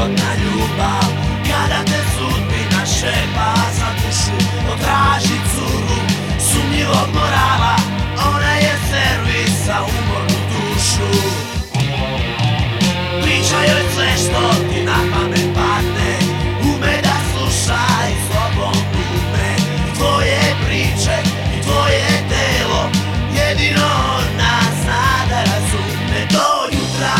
prirodna ljubav. Kada te sudbina šepa za dušu, potraži curu sumnjivog morala. Ona je servis za umornu dušu. Priča joj sve što ti na pamet padne, ume da sluša i slobom ume. Tvoje priče i tvoje telo, jedino ona zna da razume. Do jutra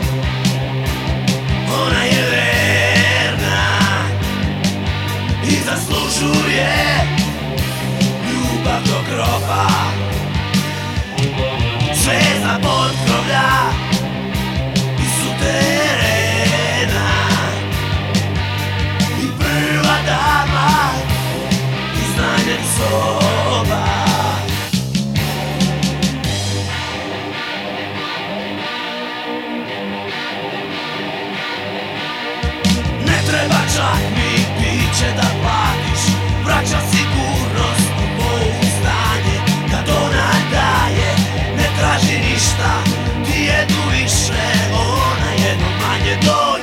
ona je verna i zaslužuje ljubav do groba. Zvezda potkrovlja i suterena i prva dama iz najnih soba. Ne treba čak ni piće da platiš, vraća sigurnost u pouzdanje. Kad ona daje, ne traži ništa, ti jednu više, ona jednu manje.